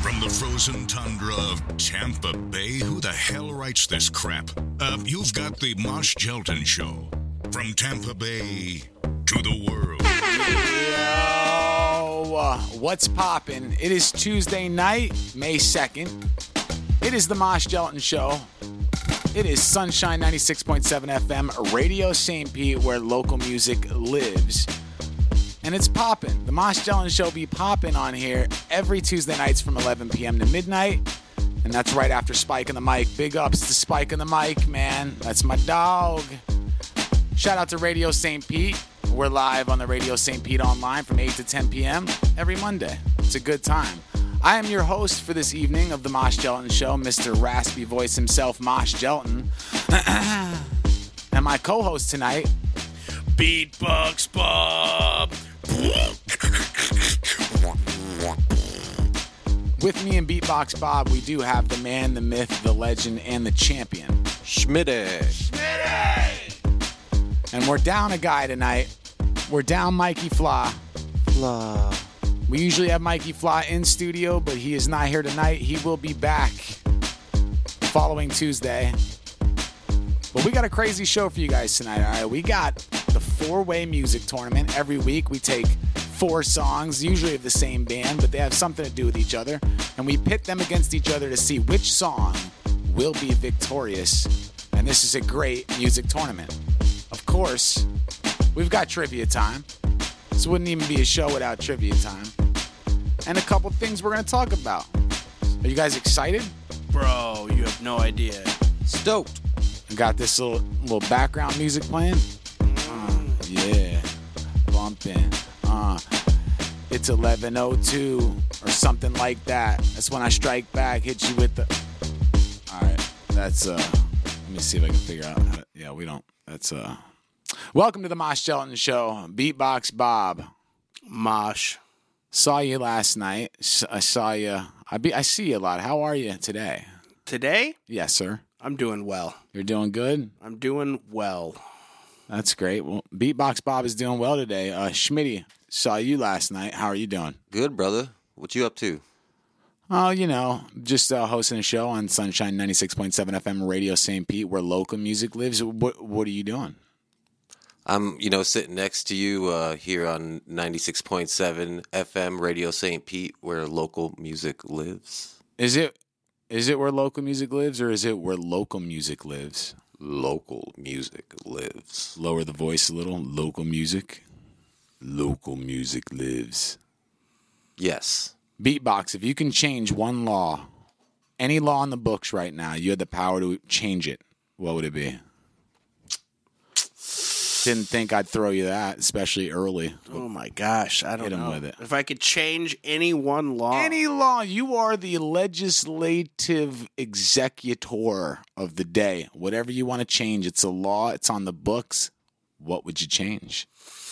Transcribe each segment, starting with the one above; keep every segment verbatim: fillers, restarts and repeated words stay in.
From the frozen tundra of Tampa Bay, who the hell writes this crap? Uh, you've got the Mosh Gelton Show. From Tampa Bay to the world. Yo, uh, what's poppin'? It is Tuesday night, May second. It is the Mosh Gelton Show. It is Sunshine ninety-six point seven F M, Radio Saint Pete, where local music lives. And it's poppin'. The Mosh Gelton Show be poppin' on here every Tuesday nights from eleven p.m. to midnight. And that's right after Spike and the Mic. Big ups to Spike and the Mic, man. That's my dog. Shout out to Radio Saint Pete. We're live on the Radio Saint Pete online from eight to ten p.m. every Monday. It's a good time. I am your host for this evening of the Mosh Gelton Show, Mister Raspy Voice himself, Mosh Gelton. And my co-host tonight, Beatbox Bob. With me and Beatbox Bob, we do have the man, the myth, the legend, and the champion, Schmitty. Schmitty! And we're down a guy tonight. We're down Mikey Flaw. Flaw. We usually have Mikey Flaw in studio, but he is not here tonight. He will be back the following Tuesday. But we got a crazy show for you guys tonight, all right? We got the four-way music tournament. Every week we take four songs, usually of the same band, but they have something to do with each other. And we pit them against each other to see which song will be victorious. And this is a great music tournament. Of course, we've got trivia time. This wouldn't even be a show without trivia time. And a couple things we're going to talk about. Are you guys excited? Bro, you have no idea. Stoked. I got this little little background music playing. Uh, yeah. Bumping. Uh, it's eleven oh two or something like that. That's when I strike back, hit you with the... All right. That's... uh. Let me see if I can figure out how to... Yeah, we don't... That's... uh. Welcome to the Mosh Gelton Show. Beatbox Bob. Mosh. Saw you last night. I saw you. I be. I see you a lot. How are you today? Today? Yes, sir. I'm doing well. You're doing good? I'm doing well. That's great. Well, Beatbox Bob is doing well today. Uh, Schmitty, saw you last night. How are you doing? Good, brother. What you up to? Oh, you know, just uh, hosting a show on Sunshine ninety-six point seven F M Radio Saint Pete, where local music lives. What What are you doing? I'm, you know, sitting next to you uh, here on ninety-six point seven F M Radio Saint Pete, where local music lives. Is it is it where local music lives, or is it where local music lives? Local music lives. Lower the voice a little. Local music. Local music lives. Yes. Beatbox, if you can change one law, any law in the books right now, you had the power to change it, what would it be? Didn't think I'd throw you that, especially early. Oh my gosh, I don't Hit him know. with it. If I could change any one law. Any law. You are the legislative executor of the day. Whatever you want to change, it's a law, it's on the books. What would you change?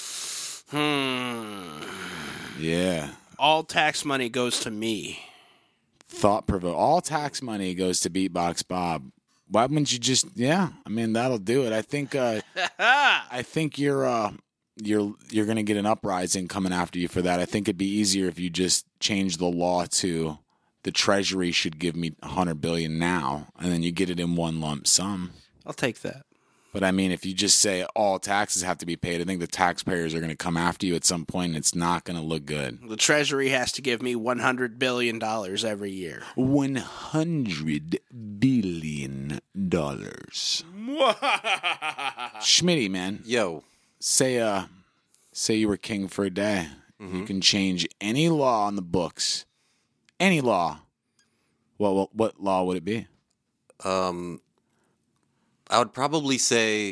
Hmm. Yeah. All tax money goes to me. Thought provoke. All tax money goes to Beatbox Bob. Why wouldn't you just? Yeah, I mean that'll do it. I think. Uh, I think you're. Uh, you're. You're gonna get an uprising coming after you for that. I think it'd be easier if you just change the law to the Treasury should give me a hundred billion now, and then you get it in one lump sum. I'll take that. But I mean, if you just say all taxes have to be paid, I think the taxpayers are going to come after you at some point, and it's not going to look good. The Treasury has to give me one hundred billion dollars every year. one hundred billion dollars. Schmitty, man. Yo. Say uh, say you were king for a day. Mm-hmm. You can change any law on the books. Any law. Well, what, what law would it be? Um... I would probably say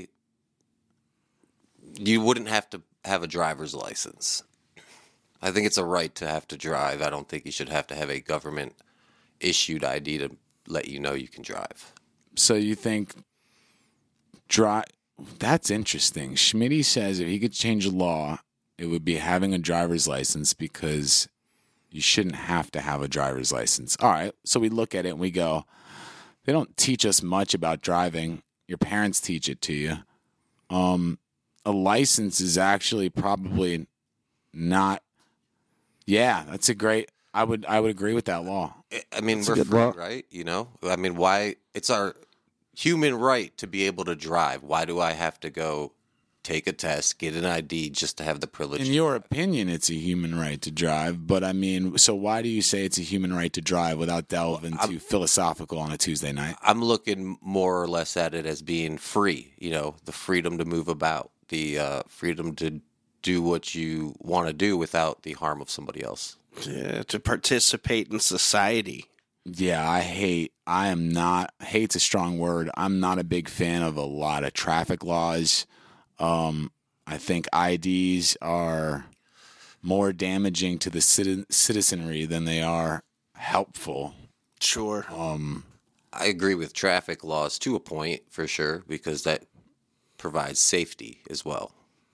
you wouldn't have to have a driver's license. I think it's a right to have to drive. I don't think you should have to have a government-issued I D to let you know you can drive. So you think drive... That's interesting. Schmitty says if he could change the law, it would be having a driver's license because you shouldn't have to have a driver's license. All right, so we look at it and we go, they don't teach us much about driving. Your parents teach it to you. Um, a license is actually probably not. Yeah, that's a great. I would I would agree with that law. I mean, That's a we're good free, law. right? You know, I mean, why? It's our human right to be able to drive. Why do I have to go take a test, get an I D just to have the privilege? In your opinion, it's a human right to drive, but I mean, so why do you say it's a human right to drive without delving Well, too philosophical on a Tuesday night? I'm looking more or less at it as being free. You know, the freedom to move about, the uh, freedom to do what you want to do without the harm of somebody else. Yeah, to participate in society. Yeah, I hate, I am not, hate's a strong word. I'm not a big fan of a lot of traffic laws. Um, I think I Ds are more damaging to the citi- citizenry than they are helpful. Sure. Um, I agree with traffic laws to a point, for sure, because that provides safety as well.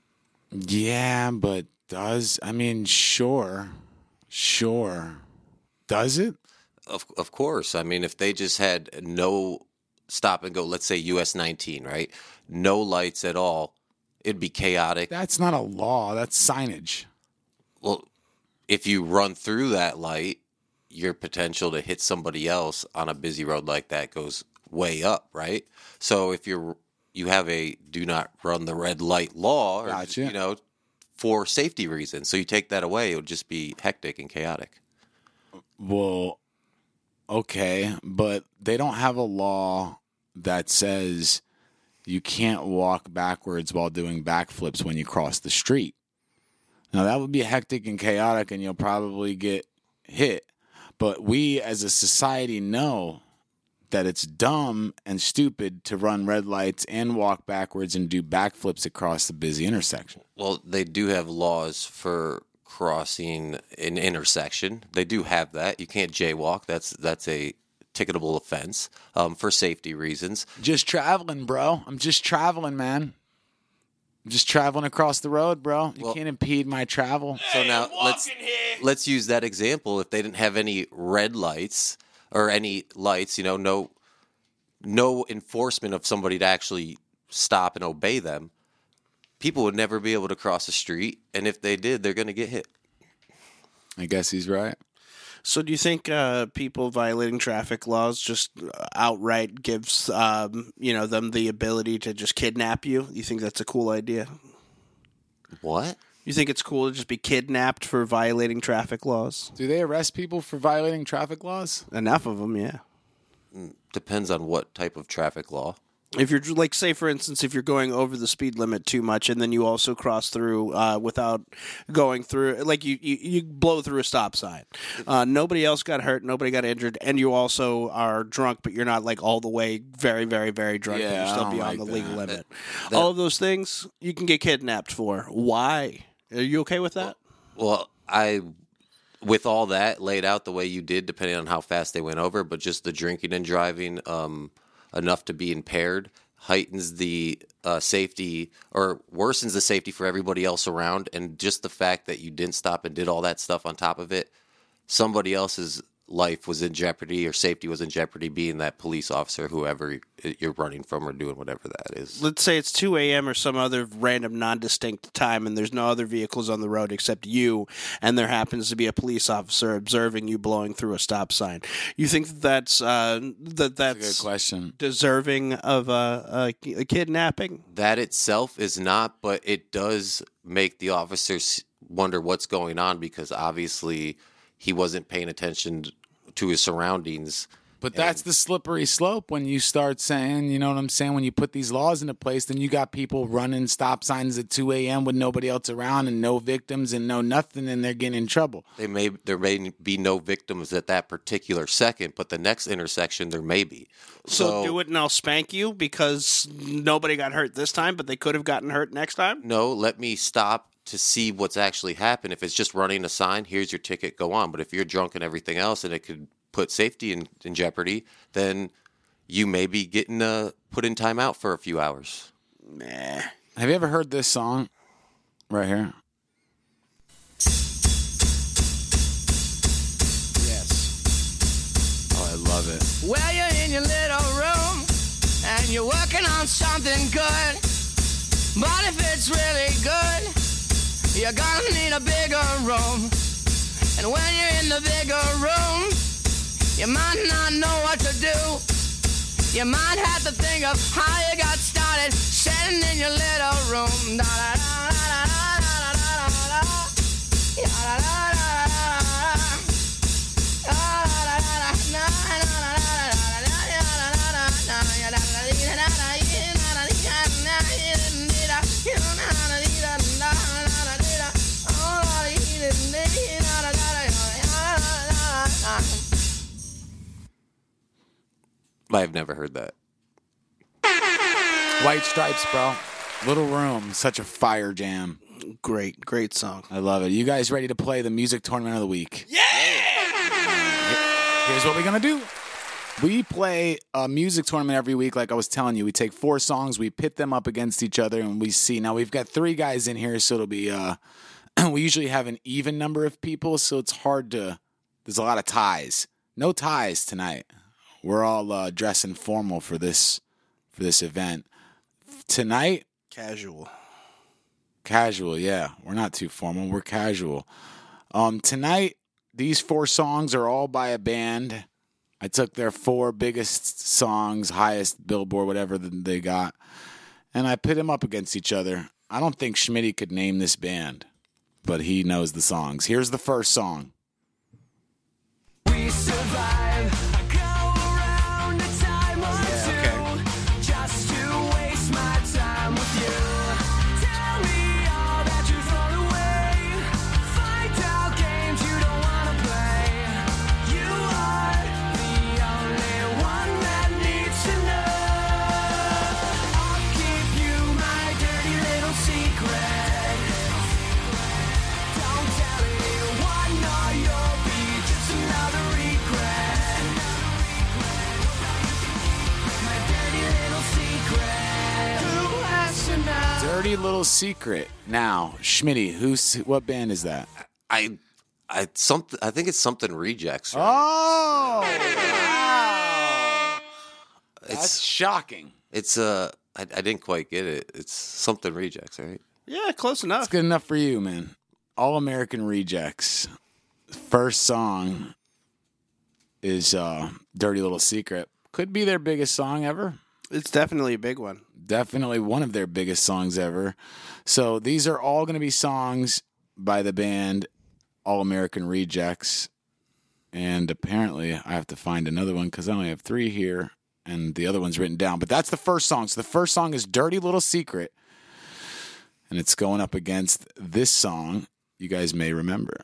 yeah, but does, I mean, sure, sure. Does it? Of of course. I mean, if they just had no stop and go, let's say U S nineteen, right? No lights at all, it'd be chaotic. That's not a law. That's signage. Well, if you run through that light, your potential to hit somebody else on a busy road like that goes way up, right? So if you're you have a do not run the red light law, or, Gotcha. you know, for safety reasons. So you take that away, it would just be hectic and chaotic. Well, okay, but they don't have a law that says you can't walk backwards while doing backflips when you cross the street. Now, that would be hectic and chaotic, and you'll probably get hit. But we as a society know that it's dumb and stupid to run red lights and walk backwards and do backflips across the busy intersection. Well, they do have laws for crossing an intersection. They do have that. You can't jaywalk. That's that's a ticketable offense um, for safety reasons. Just traveling, bro. I'm just traveling, man. I'm just traveling across the road, bro. You Well- can't impede my travel. So now let's let's use that example. If they didn't have any red lights or any lights, you know, no no enforcement of somebody to actually stop and obey them, people would never be able to cross the street. And if they did, they're going to get hit. I guess he's right. So do you think uh, people violating traffic laws just outright gives um, you know them the ability to just kidnap you? You think that's a cool idea? What? You think it's cool to just be kidnapped for violating traffic laws? Do they arrest people for violating traffic laws? Enough of them, yeah. Depends on what type of traffic law. If you're like, say, for instance, if you're going over the speed limit too much, and then you also cross through uh, without going through, like you, you, you blow through a stop sign. Uh, nobody else got hurt, nobody got injured, and you also are drunk, but you're not like all the way very, very, very drunk. Yeah, but you're I still don't beyond like the legal that. limit. That- all of those things you can get kidnapped for. Why? Are you okay with that? Well, I, with all that laid out the way you did, depending on how fast they went over, but just the drinking and driving um, enough to be impaired heightens the uh, safety or worsens the safety for everybody else around. And just the fact that you didn't stop and did all that stuff on top of it, somebody else's life was in jeopardy or safety was in jeopardy, being that police officer, whoever you're running from or doing whatever that is. Let's say it's two a.m. or some other random non-distinct time, and there's no other vehicles on the road except you, and there happens to be a police officer observing you blowing through a stop sign. You think that that's uh, that That's a that's good question. deserving of a, a, a kidnapping? That itself is not, but it does make the officers wonder what's going on, because obviously he wasn't paying attention to his surroundings. But that's the slippery slope when you start saying, you know what I'm saying, when you put these laws into place, then you got people running stop signs at two a.m. with nobody else around and no victims and no nothing, and they're getting in trouble. They may there may be no victims at that particular second, but the next intersection there may be. So, do it and I'll spank you because nobody got hurt this time, but they could have gotten hurt next time? No, let me stop to see what's actually happened. If it's just running a sign, here's your ticket, go on. But if you're drunk and everything else and it could put safety in, in jeopardy, then you may be getting uh, put in timeout for a few hours. Nah. Have you ever heard this song right here? Yes. Oh, I love it. Well, you're in your little room and you're working on something good. But if it's really good, you're gonna need a bigger room. And when you're in the bigger room, you might not know what to do. You might have to think of how you got started sitting in your little room. Da da da da da da da da da. Ya da da da da da da. Da da da da da da da da da da da da da. I've never heard that. White Stripes, bro. Little Room, such a fire jam. Great, great song. I love it. You guys ready to play the music tournament of the week? Yeah! Here's what we're going to do. We play a music tournament every week, like I was telling you. We take four songs, we pit them up against each other, and we see. Now, we've got three guys in here, so it'll be, uh, we usually have an even number of people, so it's hard to, there's a lot of ties. No ties tonight. We're all uh, dressing formal for this, for this event. Tonight, Casual. Casual, yeah. We're not too formal. We're casual. Um, tonight, these four songs are all by a band. I took their four biggest songs, highest Billboard, whatever they got, and I pit them up against each other. I don't think Schmitty could name this band, but he knows the songs. Here's the first song. We survive. I go around a time or Yeah, two just to waste my time with you. Tell me all that you've thrown away. Find out games you don't want to play. You are the only one that needs to know. I'll keep you my dirty little secret. Don't tell anyone or you'll be just another regret. My dirty little secret. Who has to know? Dirty Little Secret. Now, Schmitty, who's what band is that? I, I something. I think it's something Rejects. Right? Oh, wow. That's It's shocking. it's uh. I, I didn't quite get it. It's something Rejects, right? Yeah, close enough. That's good enough for you, man. All American Rejects. First song is uh, Dirty Little Secret. Could be their biggest song ever. It's definitely a big one. Definitely one of their biggest songs ever. So these are all going to be songs by the band All American Rejects. And apparently I have to find another one because I only have three here and the other one's written down. But that's the first song. So the first song is Dirty Little Secret. And it's going up against this song you guys may remember.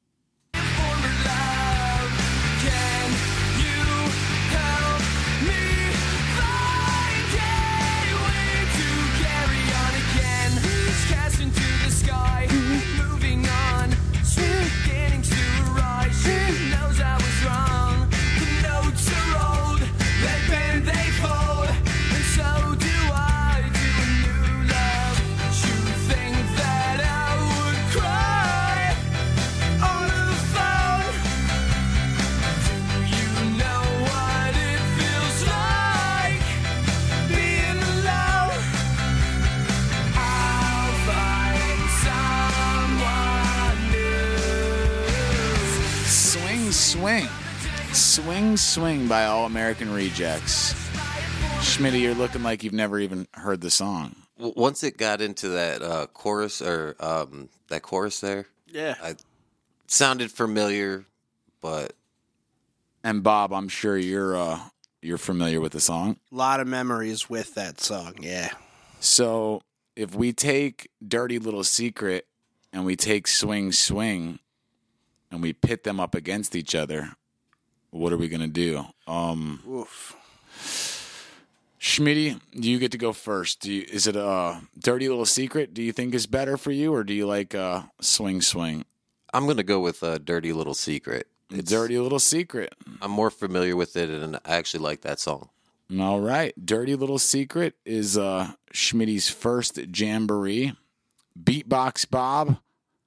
Swing. Swing, Swing by All American Rejects. Schmitty, you're looking like you've never even heard the song. W- Once it got into that uh, chorus or um, that chorus there, Yeah. I sounded familiar, but And Bob, I'm sure you're uh, you're familiar with the song. A lot of memories with that song, yeah. So if we take Dirty Little Secret and we take Swing, Swing, and we pit them up against each other, what are we going to do? Um, Oof. Schmitty, do you get to go first? Do you, is it a Dirty Little Secret? Do you think is better for you, or do you like uh, Swing, Swing? I'm going to go with a Dirty Little Secret. It's, Dirty Little Secret. I'm more familiar with it, and I actually like that song. All right. Dirty Little Secret is uh, Schmitty's first jamboree. Beatbox Bob.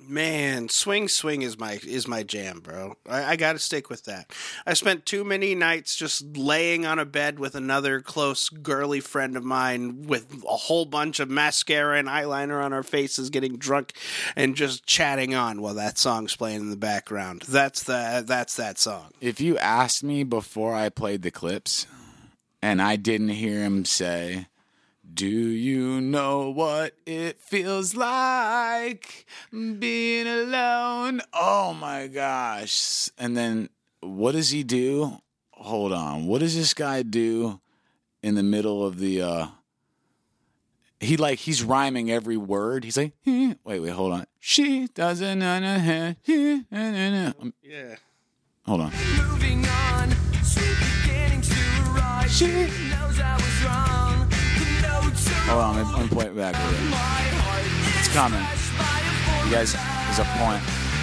Man, Swing Swing is my is my jam, bro. I, I got to stick with that. I spent too many nights just laying on a bed with another close girly friend of mine with a whole bunch of mascara and eyeliner on our faces, getting drunk and just chatting on while that song's playing in the background. That's the that's that song. If you asked me before I played the clips, and I didn't hear him say, "Do you know what it feels like being alone?" Oh my gosh. And then what does he do? Hold on. What does this guy do in the middle of the uh he like he's rhyming every word. He's like, eh. wait, wait, hold on. She doesn't know. Yeah. Hold on. Moving on, sweet beginning to arrive. She knows I was wrong. Hold on, let me, let me point it back a bit. It's coming. You guys, there's a point.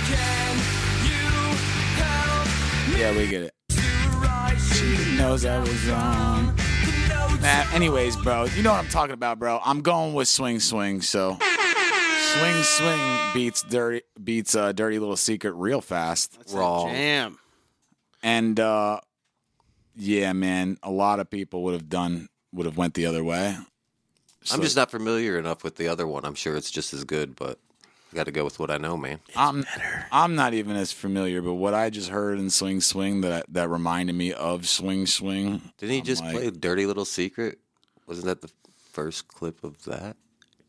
Yeah, we get it. She knows I was wrong. Nah, anyways, bro, you know what I'm talking about, bro. I'm going with Swing Swing, so Swing Swing beats Dirty beats uh, Dirty Little Secret real fast. That's Wrong. a jam. And uh, yeah, man, a lot of people would have done would have went the other way. I'm just not familiar enough with the other one. I'm sure it's just as good, but I got to go with what I know, man. I'm I'm not even as familiar, but what I just heard in Swing Swing that that reminded me of Swing Swing. Didn't he I'm just like, play Dirty Little Secret? Wasn't that the first clip of that?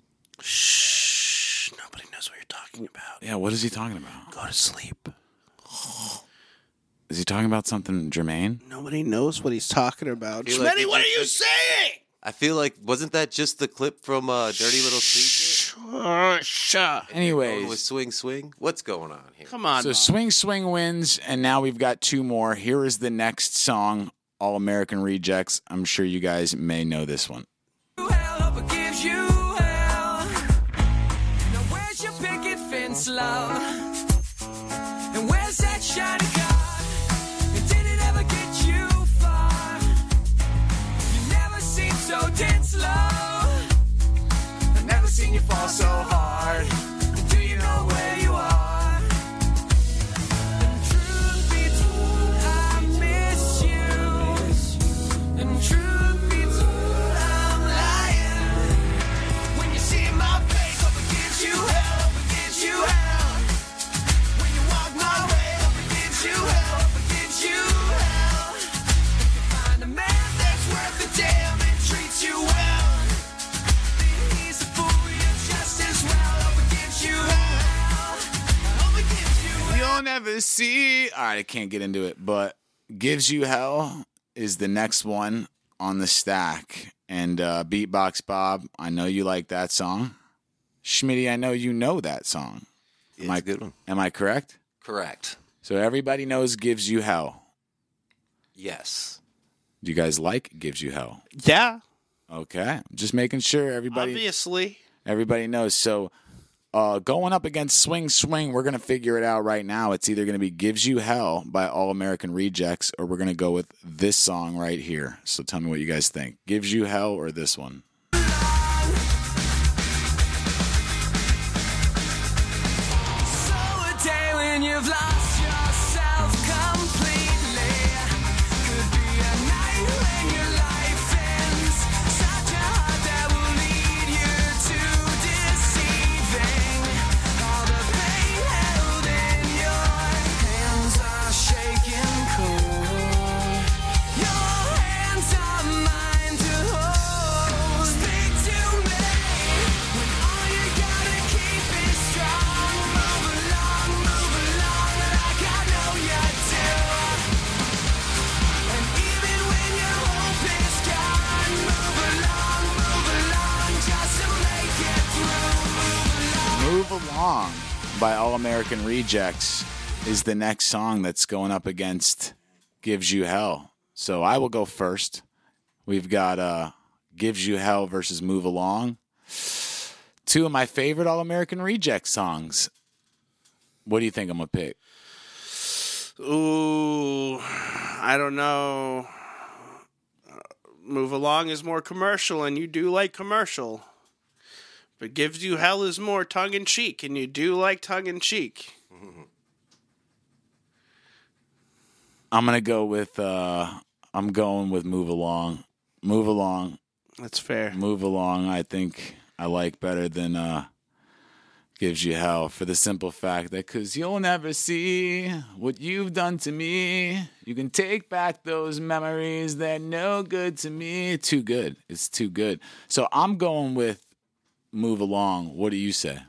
Shh. Nobody knows what you're talking about. Yeah, what is he talking about? Go to sleep. Is he talking about something germane? Nobody knows what he's talking about. feel like Schmitty, he what are just- you saying? I feel like, wasn't that just the clip from uh, Dirty Little Secret? Uh, sure. Going with Anyways, Swing Swing? What's going on here? Come on. so Mom. Swing Swing wins, and now we've got two more. Here is the next song, All American Rejects. I'm sure you guys may know this one. Hell, hope it gives you hell. Now where's your picket fence, love? And where's that shiny car? And did it ever get you far? You never seem so dense, love. I've never seen you fall so hard. Do you know where you are? And truth be told, I miss you. And truth be told, I'm lying. When you see my face, hope it gives you hell, hope it gives you hell. When you walk my way, hope it gives you hell, hope it gives you hell. If you find a man that's worth the damn and treats you well, then he's a fool, you're just as well. Hope it gives you hell, hope it gives you hell. You'll never see. All right, I can't get into it, but Gives You Hell is the next one on the stack. And uh, Beatbox Bob, I know you like that song. Schmitty, I know you know that song. It's Am I, a good one. Am I correct? Correct. So everybody knows Gives You Hell. Yes. Do you guys like Gives You Hell? Yeah, Okay, just making sure everybody obviously. everybody knows. So uh, going up against Swing Swing, we're gonna figure it out right now. It's either gonna be Gives You Hell by All American Rejects, or we're gonna go with this song right here. So tell me what you guys think: Gives You Hell or this one? So a day when you've lost yourself completely could be a night when your life ends. Such a heart that will lead you to deceiving. All the pain held in your hands are shaking cold. Your hands are mine to hold. Speak to me when all you gotta keep is strong. Move along, move along, like I know you do. And even when your hope is gone, move along, move along, just to make it through. Move along. Move Along by All American Rejects is the next song that's going up against Gives You Hell. So I will go first. We've got uh, Gives You Hell versus Move Along. Two of my favorite All American Rejects songs. What do you think I'm going to pick? Ooh, I don't know. Uh, Move Along is more commercial, and you do like commercial. But Gives You Hell is more tongue-in-cheek, and you do like tongue-in-cheek. I'm gonna go with. Uh, I'm going with Move Along. Move Along. That's fair. Move Along. I think I like better than uh, Gives You Hell, for the simple fact that because you'll never see what you've done to me. You can take back those memories. They're no good to me. Too good. It's too good. So I'm going with Move Along. What do you say?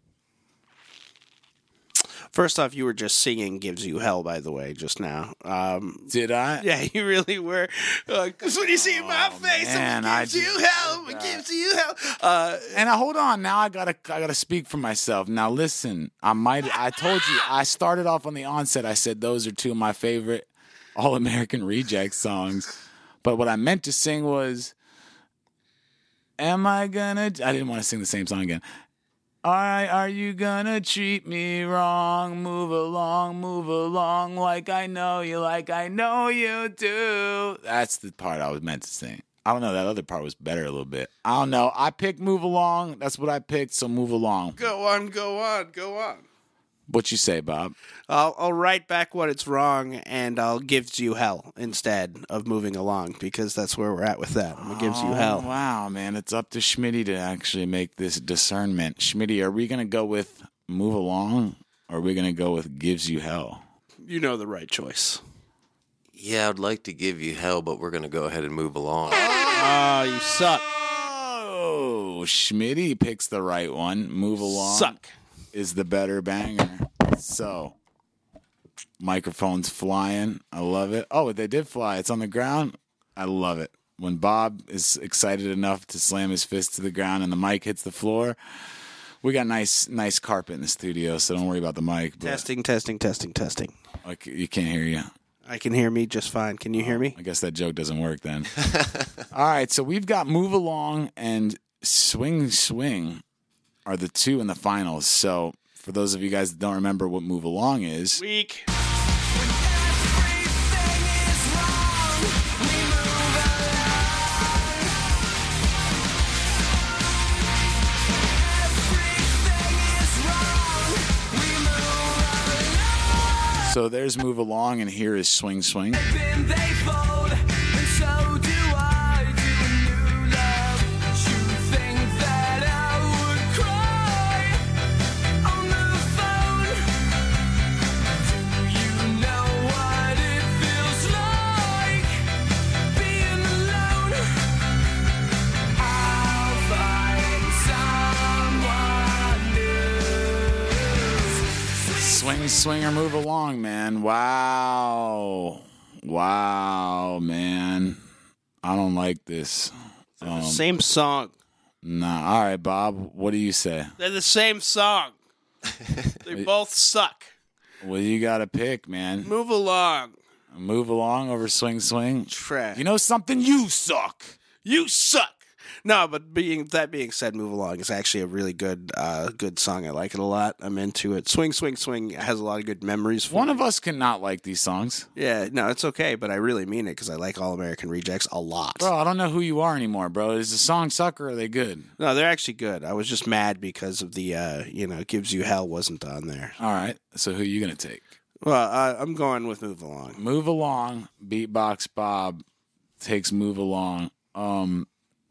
First off, you were just singing Gives You Hell, by the way, just now. Um, Did I? yeah, you really were. Because when you see my face, man, it gives I you just- hell, it gives you hell. Uh, And I, hold on, now I gotta I gotta speak for myself. Now listen, I might I told you I started off on the onset. I said those are two of my favorite All American Rejects songs, but what I meant to sing was, "Am I gonna?" I didn't want to sing the same song again. All right, are you gonna treat me wrong? Move along, move along, like I know you, like I know you do. That's the part I was meant to sing. I don't know, that other part was better a little bit. I don't know. I picked Move Along. That's what I picked, so move along. go on, go on, go on. What you say, Bob? I'll, I'll write back what it's wrong, and I'll Gives You Hell instead of Moving Along, because that's where we're at with that. I'm gonna Gives You Oh, Hell. wow, man. It's up to Schmitty to actually make this discernment. Schmitty, are we going to go with Move Along, or are we going to go with Gives You Hell? You know the right choice. Yeah, I'd like to give you hell, but we're going to go ahead and move along. Oh, you suck. Oh, Schmitty picks the right one. Move Along Suck. is the better banger. So, microphone's flying. I love it. Oh, they did fly. It's on the ground. I love it. When Bob is excited enough to slam his fist to the ground and the mic hits the floor, we got nice, nice carpet in the studio, so don't worry about the mic. But Testing, testing, testing, testing. like, you can't hear you. I can hear me just fine. Can you hear me? I guess that joke doesn't work then. All right, so we've got Move Along and Swing Swing are the two in the finals. So for those of you guys that don't remember what Move Along is, Weak. so there's Move Along and here is Swing Swing. Swing Swing or Move Along, man. Wow. Wow, man. I don't like this. Um, Same song. nah. All right, Bob, what do you say? They're the same song. They both suck. Well, you got to pick, man. Move along. Move Along over Swing Swing. Trash. You know something? You suck. You suck. No, but being that being said, Move Along is actually a really good uh, good song. I like it a lot. I'm into it. Swing, Swing, Swing has a lot of good memories for One me. of us cannot like these songs. Yeah, no, it's okay, but I really mean it because I like All American Rejects a lot. Bro, I don't know who you are anymore, bro. Is the song suck or are they good? No, they're actually good. I was just mad because of the, uh, you know, Gives You Hell wasn't on there. All right. So who are you going to take? Well, uh, I'm going with Move Along. Move Along. Beatbox Bob takes Move Along. Um,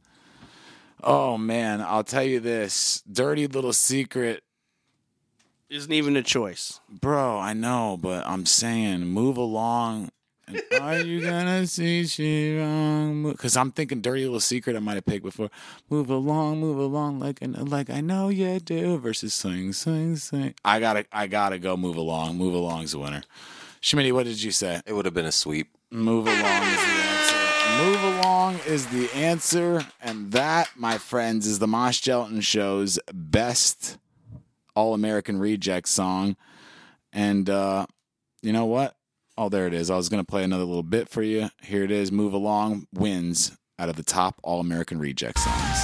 oh, man. I'll tell you this. Dirty Little Secret. Isn't even a choice. Bro, I know, but I'm saying Move Along. And are you gonna see she wrong? Because I'm thinking Dirty Little Secret I might have picked before. Move along, move along, like I, like I know you do. Versus Swing, Swing, Swing. I gotta, I gotta go Move Along. Move Along's the winner. Schmitty, what did you say? It would have been a sweep. Move Along is the answer. Move Along is the answer. And that, my friends, is the Mosh Gelatin Show's best All-American Reject song. And uh, you know what? Oh, there it is. I was going to play another little bit for you. Here it is. Move Along wins out of the top All-American Reject songs.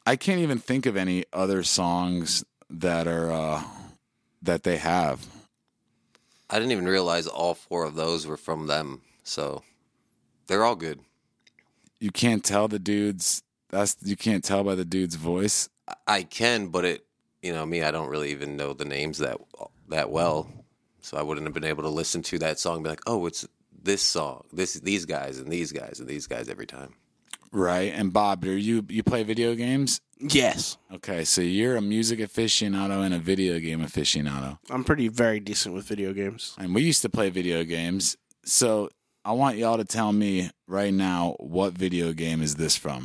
I can't even think of any other songs that are uh, that they have. I didn't even realize all four of those were from them. So they're all good. You can't tell the dude's that's you can't tell by the dude's voice. I, I can, but it, you know, me, I don't really even know the names that that well. So I wouldn't have been able to listen to that song and be like, oh, it's this song, this these guys and these guys and these guys every time. Right. And Bob, do you you play video games? Yes. Okay, so you're a music aficionado and a video game aficionado. I'm pretty very decent with video games. And we used to play video games. So I want y'all to tell me right now, what video game is this from?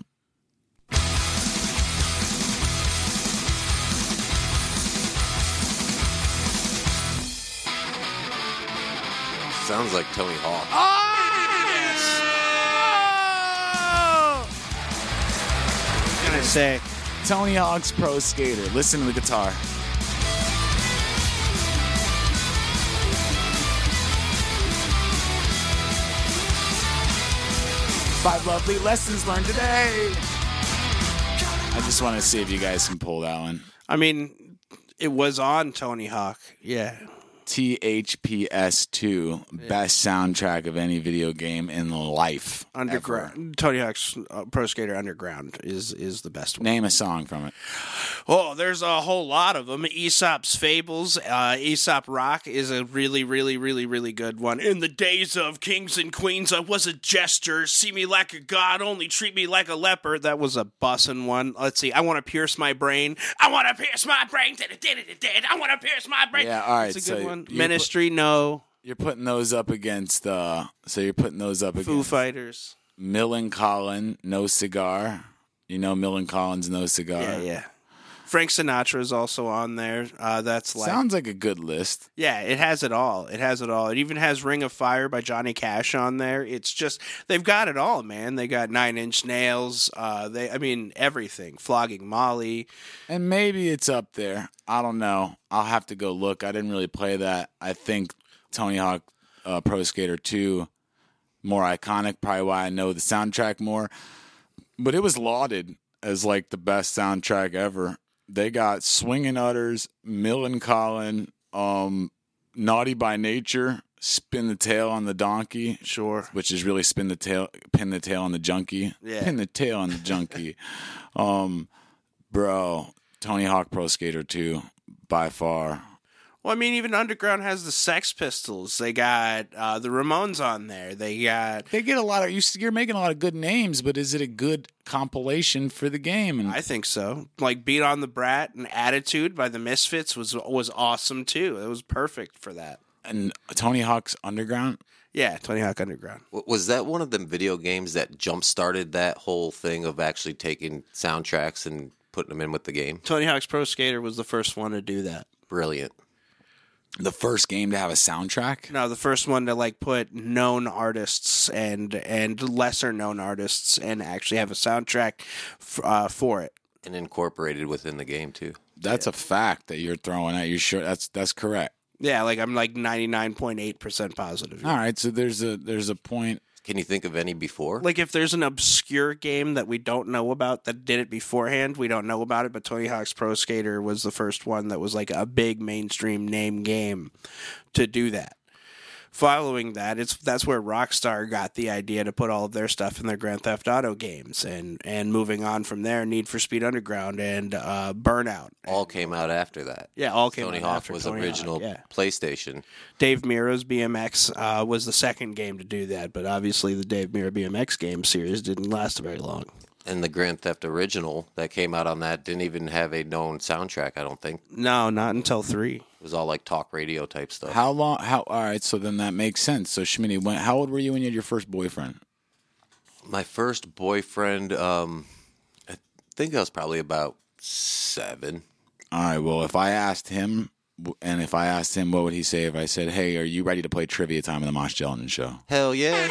Sounds like Tony Hawk. I was gonna say Tony Hawk's Pro Skater. Listen to the guitar. Five lovely lessons learned today. I just want to see if you guys can pull that one. I mean, it was on Tony Hawk. Yeah. T H P S two, yeah. Best soundtrack of any video game in life. Underground. Ever. Tony Hawk's uh, Pro Skater Underground is is the best one. Name a song from it. Oh, there's a whole lot of them. Aesop's Fables, uh, Aesop Rock is a really, really, really, really good one. In the days of kings and queens, I was a jester. See me like a god, only treat me like a leper. That was a bussin' one. Let's see. I want to pierce my brain. I want to pierce my brain. I want to pierce my brain. Yeah, all right. It's a good so one. Ministry, put, no. You're putting those up against, uh, so you're putting those up against Foo Fighters. Millencolin, No Cigar. You know Millencolin's No Cigar? Yeah, yeah. Frank Sinatra is also on there. Uh, that's like sounds like a good list. Yeah, it has it all. It has it all. It even has Ring of Fire by Johnny Cash on there. It's just they've got it all, man. They got Nine Inch Nails. Uh, they, I mean, everything. Flogging Molly. And maybe it's up there. I don't know. I'll have to go look. I didn't really play that. I think Tony Hawk uh, Pro Skater two more iconic. Probably why I know the soundtrack more. But it was lauded as like the best soundtrack ever. They got Swingin' Utters, Millencolin, um, Naughty by Nature, Spin the Tail on the Donkey. Sure. Which is really spin the tail, pin the tail on the junkie. Yeah. Pin the tail on the junkie. um, bro, Tony Hawk Pro Skater two, by far. Well, I mean, even Underground has the Sex Pistols. They got uh, the Ramones on there. They got. They get a lot of. You're making a lot of good names, but is it a good compilation for the game? And I think so. Like Beat on the Brat and Attitude by the Misfits was was awesome too. It was perfect for that. And Tony Hawk's Underground. Yeah, Tony Hawk Underground. Was that one of them video games that jump started that whole thing of actually taking soundtracks and putting them in with the game? Tony Hawk's Pro Skater was the first one to do that. Brilliant. The first game to have a soundtrack? No, the first one to like put known artists and and lesser known artists and actually have a soundtrack f- uh, for it. And incorporated within the game too. That's yeah. a fact that you're throwing at you. Sure, that's that's correct. Yeah, like I'm like ninety-nine point eight percent positive. All right, so there's a there's a point. Can you think of any before? Like if there's an obscure game that we don't know about that did it beforehand, we don't know about it, but Tony Hawk's Pro Skater was the first one that was like a big mainstream name game to do that. Following that, it's that's where Rockstar got the idea to put all of their stuff in their Grand Theft Auto games, and and moving on from there, Need for Speed Underground and uh, Burnout. All came out after that. Yeah, all came Tony out Hawk after was Tony original Hawk, yeah. PlayStation. Dave Mirra's B M X uh, was the second game to do that, but obviously the Dave Mirra B M X game series didn't last very long. And the Grand Theft original that came out on that didn't even have a known soundtrack, I don't think. No, not until three. It was all like talk radio type stuff. How long? How? All right, so then that makes sense. So Schmitty, when? How old were you when you had your first boyfriend? My first boyfriend, um, I think I was probably about seven. All right. Well, if I asked him, and if I asked him, what would he say if I said, "Hey, are you ready to play trivia time in the Mosh Gelatin Show?" Hell yeah.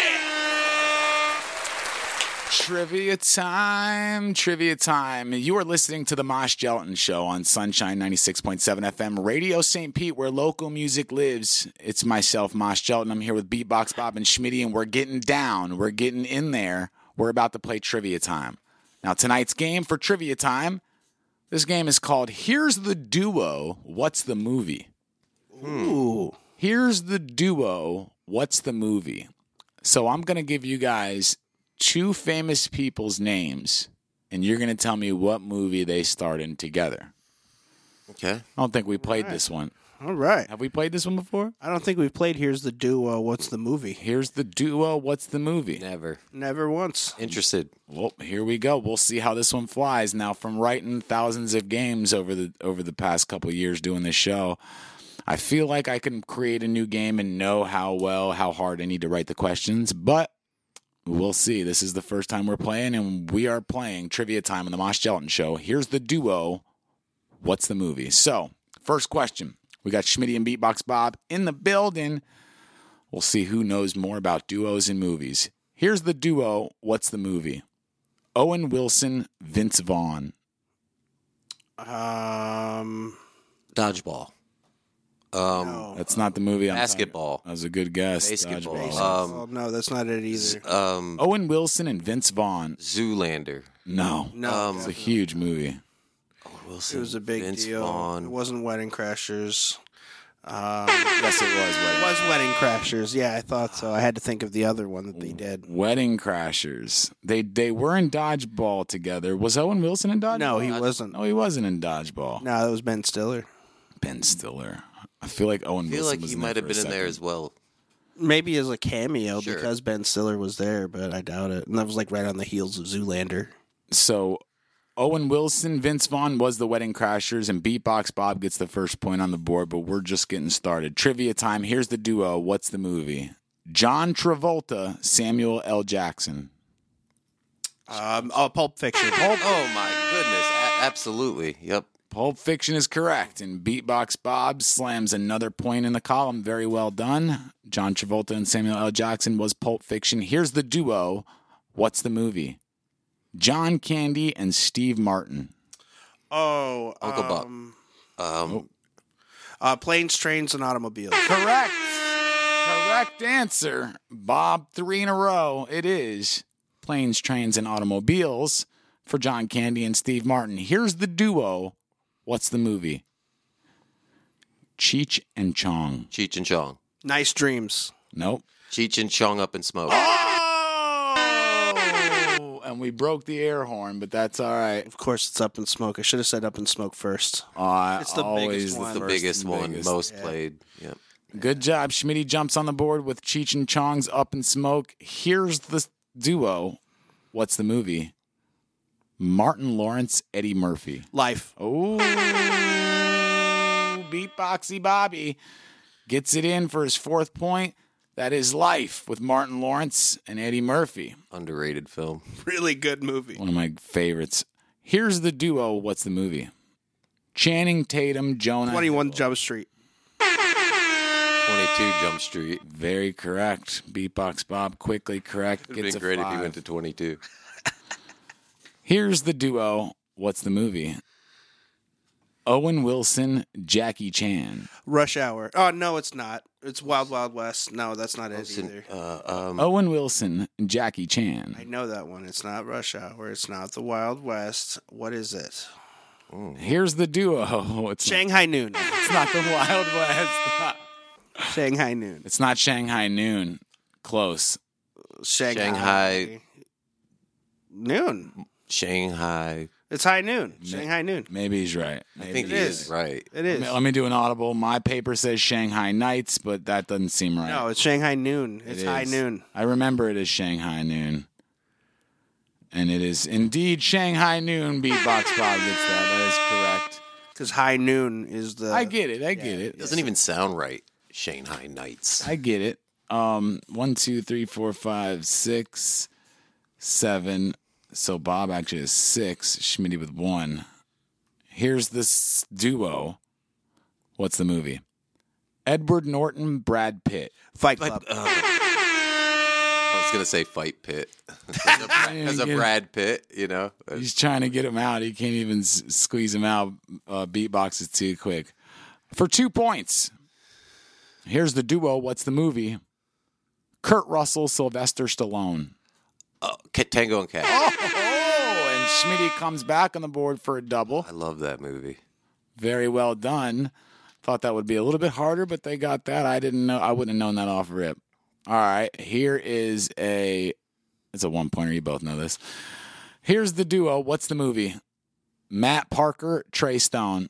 Trivia time, trivia time. You are listening to the Mosh Gelatin Show on Sunshine ninety-six point seven F M, Radio Saint Pete, where local music lives. It's myself, Mosh Gelatin. I'm here with Beatbox Bob and Schmitty, and we're getting down. We're getting in there. We're about to play trivia time. Now, tonight's game for trivia time, this game is called Here's the Duo, What's the Movie? Ooh. Here's the Duo, What's the Movie? So I'm going to give you guys two famous people's names, and you're going to tell me what movie they starred in together. Okay. I don't think we played right. this one. All right. Have we played this one before? I don't think we've played Here's the Duo, What's the Movie? Here's the Duo, What's the Movie? Never. Never once. Interested. Well, here we go. We'll see how this one flies. Now, from writing thousands of games over the over the past couple of years doing this show, I feel like I can create a new game and know how well, how hard I need to write the questions, but we'll see. This is the first time we're playing, and we are playing Trivia Time on the Mosh Gelatin Show. Here's the Duo, What's the Movie? So, first question. We got Schmitty and Beatbox Bob in the building. We'll see who knows more about duos and movies. Here's the duo. What's the movie? Owen Wilson, Vince Vaughn. Um, Dodgeball. Um, no. That's not the movie. I'm Basketball. talking- That was a good guess. Basketball. Dodgeball. Um, oh, no, that's not it either. Um, Owen Wilson and Vince Vaughn. Zoolander. No. No, um, It's a huge movie. Wilson, it was a big Vince deal. Vaughn. It wasn't Wedding Crashers. Um, Yes, it was. it Wedding, was Wedding Crashers. Yeah, I thought so. I had to think of the other one that they did. Wedding Crashers. They they were in Dodgeball together. Was Owen Wilson in Dodgeball? No, he wasn't. No, he wasn't in Dodgeball. No, that was Ben Stiller. Ben Stiller. I feel like Owen I feel Wilson like was he in there might have for a been in there second. as well. Maybe as a cameo Sure. because Ben Stiller was there, but I doubt it. And that was like right on the heels of Zoolander. So Owen Wilson, Vince Vaughn was the Wedding Crashers, and Beatbox Bob gets the first point on the board, but we're just getting started. Trivia time. Here's the duo. What's the movie? John Travolta, Samuel L. Jackson. Um, oh, Pulp Fiction. Oh my goodness! A- absolutely. Yep. Pulp Fiction is correct, and Beatbox Bob slams another point in the column. Very well done. John Travolta and Samuel L. Jackson was Pulp Fiction. Here's the duo. What's the movie? John Candy and Steve Martin. Oh, Uncle Buck. um, Um, uh, Planes, Trains, and Automobiles. Correct. Correct answer. Bob, three in a row. It is Planes, Trains, and Automobiles for John Candy and Steve Martin. Here's the duo. What's the movie? Cheech and Chong. Cheech and Chong. Nice Dreams. Nope. Cheech and Chong up in smoke. Oh! And we broke the air horn, but that's all right. Of course, it's Up in Smoke. I should have said Up in Smoke first. Uh, It's the always biggest the one. The first biggest and one, biggest. most Yeah. played. Yep. Good job. Schmitty jumps on the board with Cheech and Chong's Up in Smoke. Here's the duo. What's the movie? Martin Lawrence, Eddie Murphy. Life. Oh, Beatboxy Bobby gets it in for his fourth point. That is Life with Martin Lawrence and Eddie Murphy. Underrated film. Really good movie. One of my favorites. Here's the duo. What's the movie? Channing Tatum, Jonah. twenty-one Hill. Jump Street. twenty-two Jump Street. Very correct. Beatbox Bob quickly correct. It would have Gets been a great if five. he went to twenty-two. Here's the duo. What's the movie? Owen Wilson, Jackie Chan. Rush Hour. Oh, no, it's not. It's Wild Wild West. No, that's not it either. Uh, um, Owen Wilson, Jackie Chan. I know that one. It's not Rush Hour. It's not the Wild West. What is it? Here's the duo. It's not, Shanghai Noon. it's not the Wild West. Shanghai Noon. It's not Shanghai Noon. Close. Shanghai. Shanghai. Noon. Shanghai. It's high noon. Shanghai Noon. Maybe he's right. Maybe. I think It he is. is right. It Let is. me, let me do an audible. My paper says Shanghai Nights, but that doesn't seem right. No, it's Shanghai Noon. It's It high is. noon. I remember it as Shanghai Noon. And it is indeed Shanghai Noon. Beatbox Bob gets that. That is correct. Because high noon is the. I get it. I get It it. doesn't even sound right. Shanghai Nights. I get it. Um, one, two, three, four, five, six, seven. So Bob actually has six. Schmitty with one. Here's this duo. What's the movie? Edward Norton, Brad Pitt. Fight Club. I was gonna say Fight Pit as a, as a Yeah. Brad Pitt. You know. He's trying to get him out. He can't even s- squeeze him out. Uh, beatbox is too quick. For two points. Here's the duo. What's the movie? Kurt Russell, Sylvester Stallone. Uh, Tango and Cash. Oh, and Schmitty comes back on the board for a double. I love that movie. Very well done. Thought that would be a little bit harder, but they got that. I didn't know. I wouldn't have known that off rip. All right, here is a. It's a one pointer. You both know this. Here's the duo. What's the movie? Matt Parker, Trey Stone.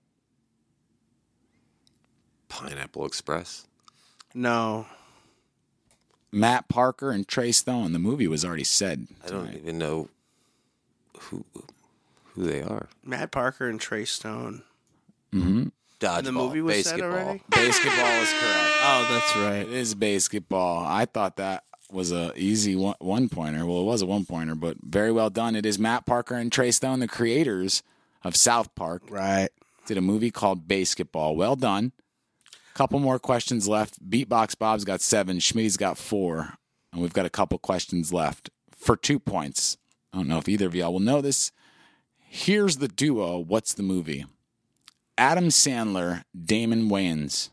Pineapple Express. No. Matt Parker and Trey Stone. The movie was already said. I don't tonight. even know who who they are. Matt Parker and Trey Stone. Mm-hmm. Dodgeball. And the movie was said basketball. already? Basketball is correct. Oh, that's It right. is basketball. I thought that was a easy one, one pointer. Well, it was a one pointer, but very well done. It is Matt Parker and Trey Stone, the creators of South Park, Right. did a movie called Basketball. Well done. Couple more questions left. Beatbox Bob's got seven. Schmitty's got four. And we've got a couple questions left for two points. I don't know if either of y'all will know this. Here's the duo. What's the movie? Adam Sandler, Damon Wayans.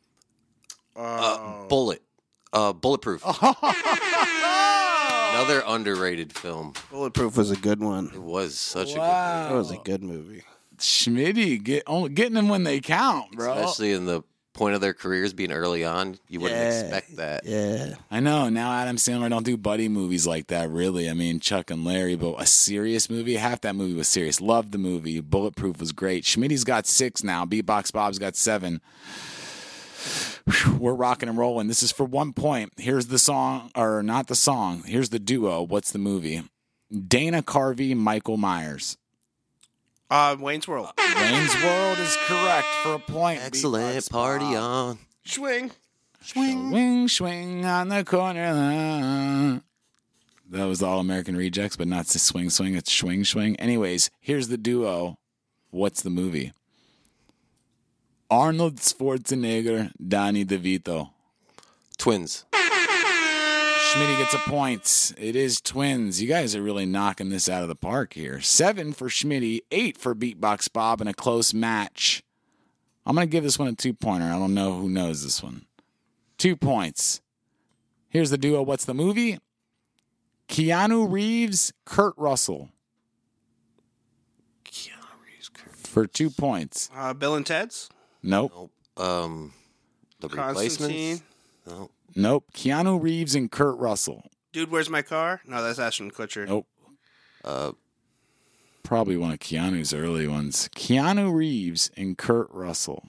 Uh, Bullet. Uh, Bulletproof. Another underrated film. Bulletproof was a good one. It was such That a was a good movie. Schmitty, get, only, getting them when they count, good bro. movie. Especially in the point of their careers being early on. You wouldn't Yeah. expect that. Yeah. I know. Now Adam Sandler don't do buddy movies like that, really. I mean, Chuck and Larry, but a serious movie? Half that movie was serious. Loved the movie. Bulletproof was great. Schmitty's got six now. Beatbox Bob's got seven. Whew, we're rocking and rolling. This is for one point. Here's the song, or not the song. Here's the duo. What's the movie? Dana Carvey, Michael Myers. Uh, Wayne's World. Wayne's World is correct for a point. Excellent Beatbox party Bob. on. Swing. Swing, swing on the corner. That was the All American Rejects, but not the swing, swing. It's swing, swing. Anyways, here's the duo. What's the movie? Arnold Schwarzenegger, Danny DeVito. Twins. Schmitty gets a point. It is Twins. You guys are really knocking this out of the park here. Seven for Schmitty, eight for Beatbox Bob, and a close match. I'm going to give this one a two-pointer. I don't know who knows this one. Two points. Here's the duo. What's the movie? Keanu Reeves, Kurt Russell. Keanu Reeves. For two points. Uh, Bill and Ted's. Nope. Nope. Um, the Constantine. replacements. No. Nope. Keanu Reeves and Kurt Russell. Dude, Where's My Car? No, that's Ashton Kutcher. Nope. Uh, Probably one of Keanu's early ones. Keanu Reeves and Kurt Russell.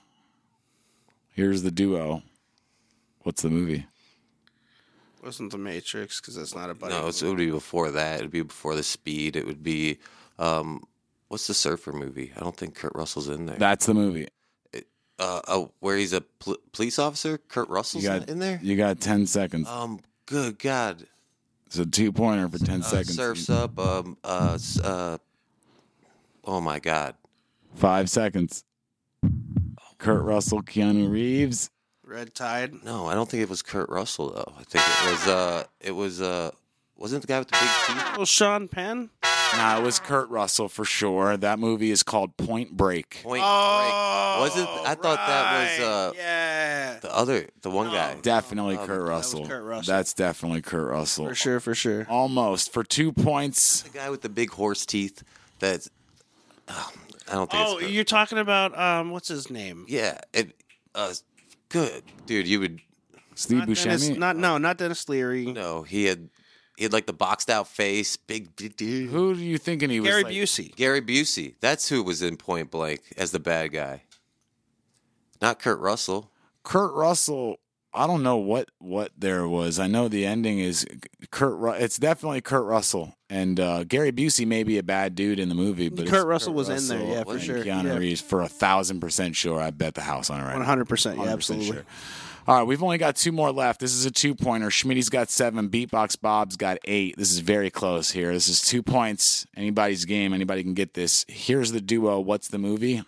Here's the duo. What's the movie? Wasn't The Matrix, because that's not a buddy no, it's, it movie. would be before that. It would be before The Speed. It would be, um, what's the surfer movie? I don't think Kurt Russell's in there. That's the movie. Uh, uh where he's a pl- police officer. Kurt Russell's You got in there. You got ten seconds. Um, good God. So two pointer for ten Uh, seconds. Surfs Up. Um, uh, s- uh, oh my God. Five seconds. Kurt Russell, Keanu Reeves. Red Tide. No, I don't think it was Kurt Russell though. I think it was. Uh, it was. Uh, wasn't the guy with the big teeth? Oh, Sean Penn. Nah, it was Kurt Russell for sure. That movie is called Point Break. Point Oh, Break. Wasn't I thought that was uh, right. yeah, the other, the one guy. Definitely Oh, Kurt that was Russell. Kurt Russell. That's definitely Kurt Russell. for sure, for sure. Almost for two points. The guy with the big horse teeth. That's. Um, I don't think. Oh, it's Kurt. you're talking about um, what's his name? Yeah. It. Uh, good dude. You would. Steve Not Dennis, Buscemi. not no, not Dennis Leary. No, he had. He had like the boxed out face, big, big dude. Who are you thinking he was? Gary like- Busey. Gary Busey. That's who was in Point Blank as the bad guy. Not Kurt Russell. Kurt Russell. I don't know what what there was. I know the ending is Kurt. Ru- It's definitely Kurt Russell and uh, Gary Busey may be a bad dude in the movie, but Kurt it's Russell was in there, yeah, for and sure. Keanu Yeah. Reeves for a thousand percent sure. I bet the house on it right. One now. hundred percent. Yeah, one hundred percent absolutely. sure. All right, we've only got two more left. This is a two-pointer. Schmitty's got seven. Beatbox Bob's got eight. This is very close here. This is two points. Anybody's game. Anybody can get this. Here's the duo. What's the movie?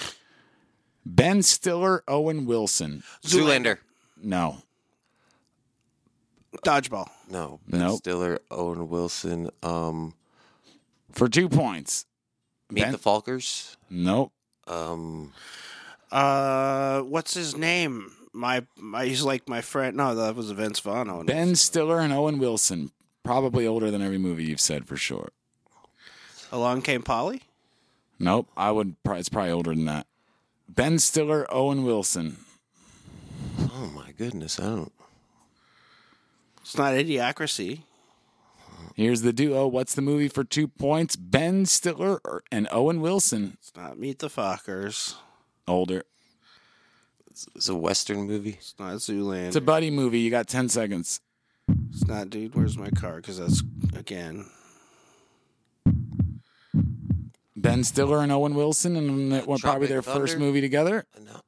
Ben Stiller, Owen Wilson. Zoolander. No. Dodgeball. No. Ben Nope. Stiller, Owen Wilson. Um, For two points. Meet Ben- the Falkers. Nope. Um, Uh, what's his name? My, my, he's like my friend. No, that was Vince Vaughn. Oh, no. Ben Stiller and Owen Wilson. Probably older than every movie you've said for sure. Along Came Polly? Nope. I would. Probably, it's probably older than that. Ben Stiller, Owen Wilson. Oh my goodness, I don't. It's not Idiocracy. Here's the duo. What's the movie for two points? Ben Stiller and Owen Wilson. It's not Meet the Fockers. Older. It's a Western movie. It's not Zoolander. It's a buddy movie. You got ten seconds. It's not Dude, Where's My Car? Because that's, again... Ben Stiller and Owen Wilson, and it was probably their Tropic first Thunder? movie together. No.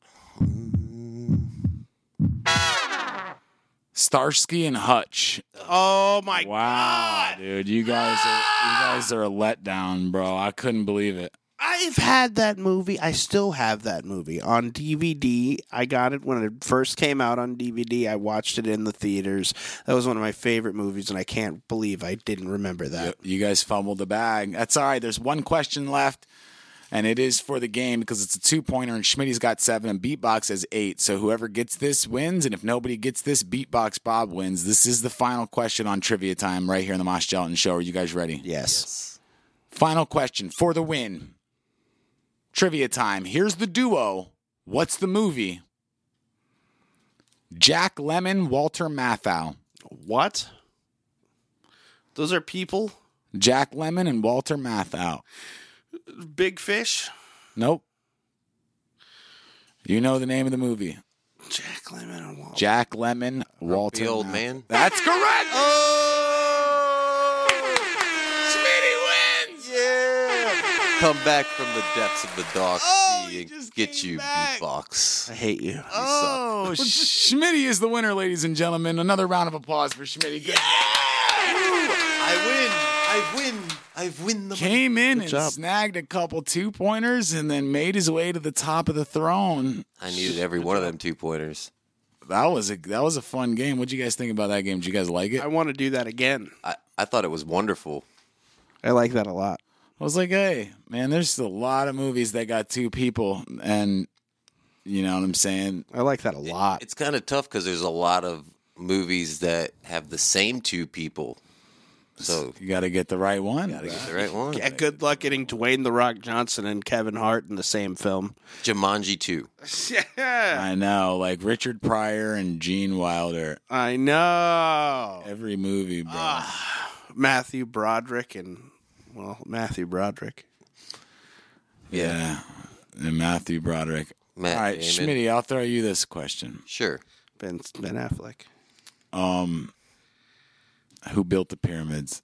Starsky and Hutch. Oh, my Wow, God. dude, you guys are you guys are a letdown, bro. I couldn't believe it. I've had that movie. I still have that movie on D V D. I got it when it first came out on D V D. I watched it in the theaters. That was one of my favorite movies, and I can't believe I didn't remember that. You guys fumbled the bag. That's all right. There's one question left, and it is for the game because it's a two-pointer, and Schmitty's got seven, and Beatbox has eight. So whoever gets this wins, and if nobody gets this, Beatbox Bob wins. This is the final question on Trivia Time right here on the Mosh Gelatin Show. Are you guys ready? Yes. Final question for the win. Trivia time. Here's the duo. What's the movie? Jack Lemmon, Walter Matthau. What? Those are people? Jack Lemmon and Walter Matthau. Big Fish? Nope. You know the name of the movie. Jack Lemmon and Walter. Jack Lemmon, Walter The Old Matthau. Man? That's correct. Oh! Schmitty wins. Yeah! Come back from the depths of the dark Oh, sea he and just get came you, back. Beatbox. I hate you. Oh, Schmitty is the winner, ladies and gentlemen. Another round of applause for Schmitty. Good. I win! I win! I win the Came in and job. snagged a couple two pointers and then made his way to the top of the throne. I needed every one of them two pointers. That was a that was a fun game. What'd you guys think about that game? Did you guys like it? I want to do that again. I, I thought it was wonderful. I like that a lot. I was like, hey, man, there's a lot of movies that got two people, and you know what I'm saying? I like that a lot. It's kind of tough because there's a lot of movies that have the same two people. So You got to get the right one. gotta get the right one. Yeah, good luck getting Dwayne The Rock Johnson and Kevin Hart in the same film. Jumanji two. Yeah, I know, like Richard Pryor and Gene Wilder. I know. Every movie, bro. Matthew Broderick and, well, Matthew Broderick. Yeah. And Matthew Broderick. Matt All right, Damon. Schmitty, I'll throw you this question. Sure. Ben, Ben Affleck. Um, who built the pyramids?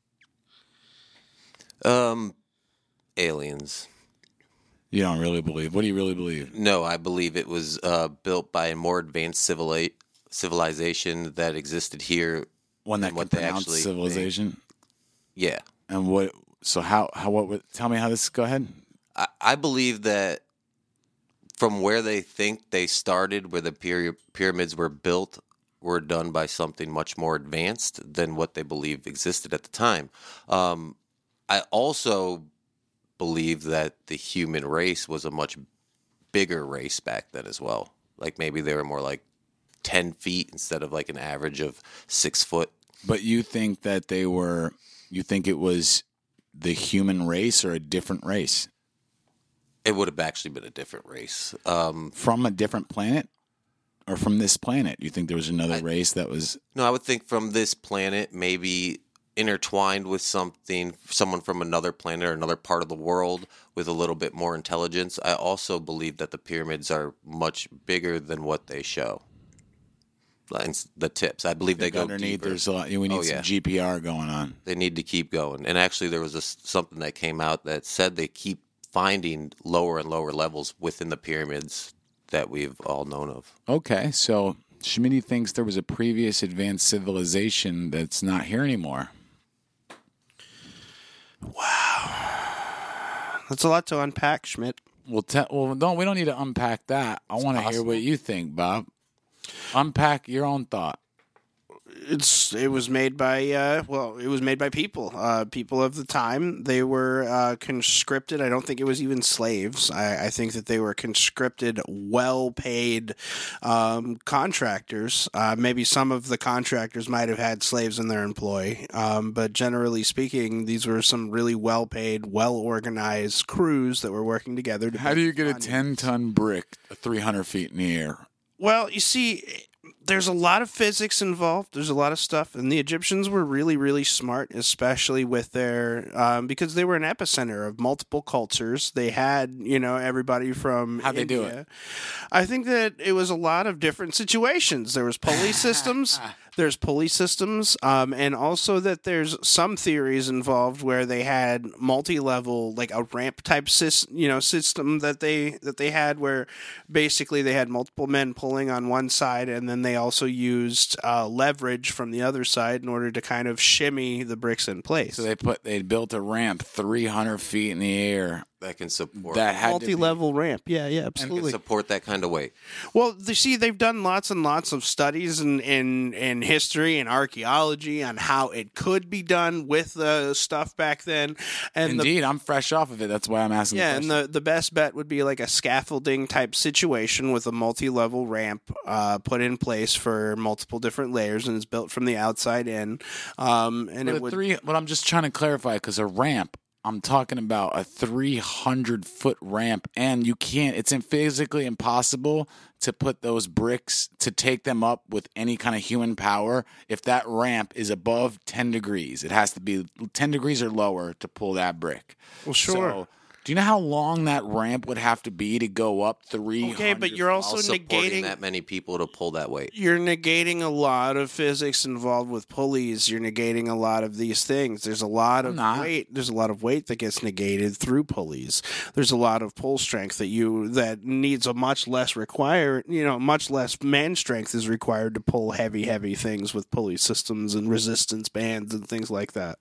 Um, aliens. You don't really believe. What do you really believe? No, I believe it was uh, built by a more advanced civili- civilization that existed here. One that And can what they pronounce actually civilization. Yeah. And what? So how? How? What? would- Tell me how this. Go ahead. I, I believe that from where they think they started, where the pyra- pyramids were built, were done by something much more advanced than what they believe existed at the time. Um, I also believe that the human race was a much bigger race back then as well. Like maybe they were more like ten feet instead of like an average of six foot. But you think that they were? You think it was the human race or a different race It would have actually been a different race. Um, from a different planet, or from this planet? You think there was another I- race that was? No, I would think from this planet, maybe intertwined with something, someone from another planet or another part of the world with a little bit more intelligence. I also believe that the pyramids are much bigger than what they show. Like the tips, I believe they go underneath. deeper. There's a lot. We need Oh, some yeah. G P R going on. They need to keep going. And actually, there was a, something that came out that said they keep finding lower and lower levels within the pyramids that we've all known of. Okay, so Schmitty thinks there was a previous advanced civilization that's not here anymore. That's a lot to unpack, Schmidt. Well, te- well, don't we don't need to unpack that. I want to hear possible. what you think, Bob. Unpack your own thought. It's it was made by uh, well, it was made by people, uh, people of the time. They were uh, conscripted. I don't think it was even slaves. I, I think that they were conscripted, well-paid um, contractors. Uh, maybe some of the contractors might have had slaves in their employ, um, but generally speaking, these were some really well-paid, well-organized crews that were working together. To How do you build get a ten-ton brick three hundred feet in the air? Well, you see, there's a lot of physics involved. There's a lot of stuff, and the Egyptians were really, really smart, especially with their um, because they were an epicenter of multiple cultures. They had, you know, everybody from How'd they India. do it? I think that it was a lot of different situations. There was pulley systems. There's pulley systems, um, and also that there's some theories involved where they had multi-level, like a ramp type sys- you know, system that they that they had, where basically they had multiple men pulling on one side, and then they also used uh, leverage from the other side in order to kind of shimmy the bricks in place. So they put they built a ramp three hundred feet in the air. That can support That had to be- multi-level ramp, yeah, yeah, can absolutely. support that kind of weight. Well, they, see, they've done lots and lots of studies in, in, in history and archaeology on how it could be done with the stuff back then. And the, Indeed, I'm fresh off of it. That's why I'm asking. yeah, the and question. the, the best bet would be like a scaffolding type situation with a multi-level ramp uh, put in place for multiple different layers, and it's built from the outside in. Um, and But it a would. three. But I'm just trying to clarify because a ramp. I'm talking about a three hundred foot ramp, and you can't. It's physically impossible to put those bricks to take them up with any kind of human power. If that ramp is above ten degrees, it has to be ten degrees or lower to pull that brick. Well, sure. So, do you know how long that ramp would have to be to go up three? Okay, but you're also While supporting negating that many people to pull that weight. You're negating a lot of physics involved with pulleys. You're negating a lot of these things. There's a lot of not. weight. There's a lot of weight that gets negated through pulleys. There's a lot of pull strength that you that needs a much less require. You know, much less man strength is required to pull heavy, heavy things with pulley systems and resistance bands and things like that.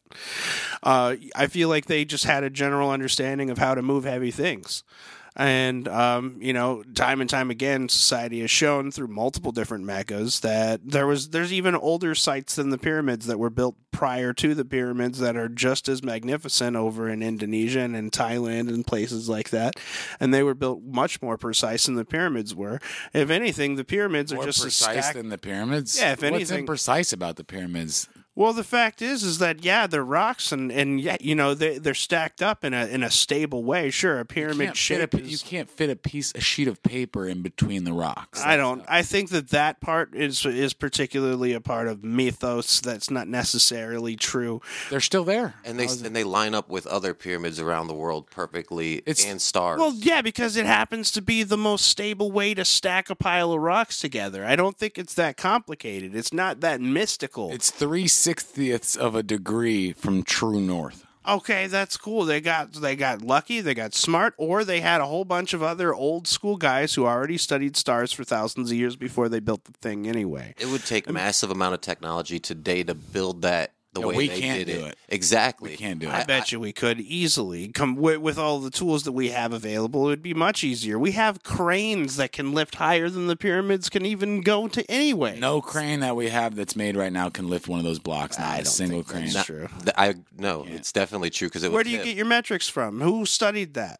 Uh, I feel like they just had a general understanding of how to move heavy things. And, um, you know, time and time again, society has shown through multiple different megas that there was there's even older sites than the pyramids that were built prior to the pyramids that are just as magnificent over in Indonesia and in Thailand and places like that. And they were built much more precise than the pyramids were. If anything, the pyramids are More just precise a stack. than the pyramids. Yeah, if What's anything- imprecise about the pyramids? Well, the fact is, is that yeah, they're rocks, and, and yeah, you know they they're stacked up in a in a stable way. Sure, a You pyramid can't, shape. fit a, is, you can't fit a piece, a sheet of paper in between the rocks. I don't. I think that that part is is particularly a part of mythos that's not necessarily true. They're still there. And they and they line up with other pyramids around the world perfectly It's- and stars. Well, yeah, because it happens to be the most stable way to stack a pile of rocks together. I don't think it's that complicated. It's not that mystical. It's three sixtieths of a degree from true north. Okay, that's cool. They got they got lucky, they got smart, or they had a whole bunch of other old school guys who already studied stars for thousands of years before they built the thing anyway. it would take massive amount of technology today to build that the Yeah, way we they can't did do it. it. Exactly. We can't do it. I bet you we could easily come with, with all the tools that we have available. It would be much easier. We have cranes that can lift higher than the pyramids can even go to anyway. No crane that we have that's made right now can lift one of those blocks. Not I a don't single think crane. that's Not- true. th- I no, it's definitely true because it Where would do you tip. get your metrics from? Who studied that?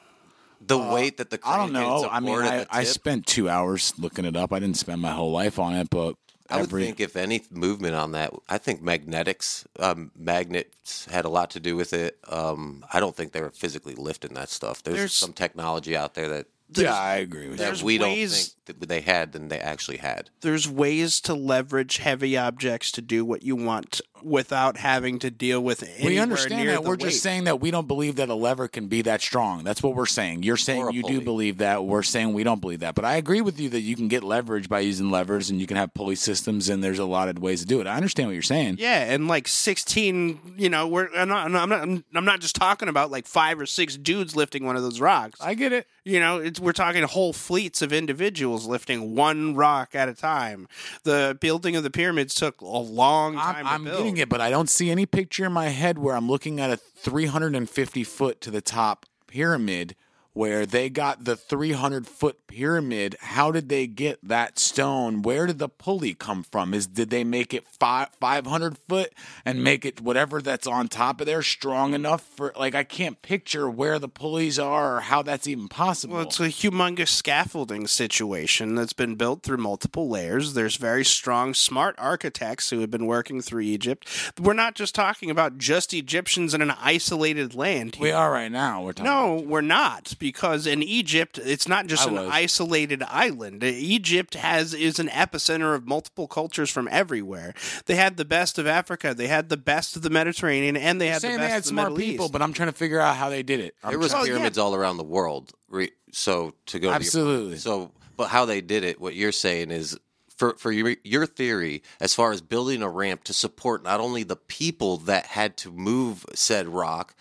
the weight that the crane I don't know. can I mean, support I, at the I tip. spent two hours looking it up. I didn't spend my whole life on it, but I would every think if any movement on that, I think magnetics, um, magnets had a lot to do with it. Um, I don't think they were physically lifting that stuff. There's, There's- some technology out there that, yeah, I agree with that you. There's we ways- don't think that they had than they actually had. There's ways to leverage heavy objects to do what you want without having to deal with anywhere We understand near that. the We're weight. just saying that we don't believe that a lever can be that strong. That's what we're saying. You're saying Or a you do pulley. believe that. We're saying we don't believe that. But I agree with you that you can get leverage by using levers and you can have pulley systems and there's a lot of ways to do it. I understand what you're saying. Yeah, and like sixteen, you know, we're I'm not, I'm not I'm not just talking about like five or six dudes lifting one of those rocks. I get it. You know, it's, we're talking whole fleets of individuals lifting one rock at a time. The building of the pyramids took a long time I'm, I'm to build. getting it, but I don't see any picture in my head where I'm looking at a three hundred fifty foot to the top pyramid where they got the three hundred foot pyramid. How did they get that stone? Where did the pulley come from? Is did they make it five five hundred foot and make it whatever that's on top of there strong enough for? Like, I can't picture where the pulleys are or how that's even possible. Well, it's a humongous scaffolding situation that's been built through multiple layers. There's very strong, smart architects who have been working through Egypt. We're not just talking about just Egyptians in an isolated land here. We are right now. We're talking No, about we're not, because in Egypt, it's not just I an was. isolated island. Egypt has is an epicenter of multiple cultures from everywhere. They had the best of Africa, they had the best of the Mediterranean, and they had the saying best they had of the smart Middle people, East. but I'm trying to figure out how they did it. I'm There was Well, pyramids all around the world. Re- So to go Absolutely. To your, so, but how they did it? What you're saying is, for for your your theory, as far as building a ramp to support not only the people that had to move said rock,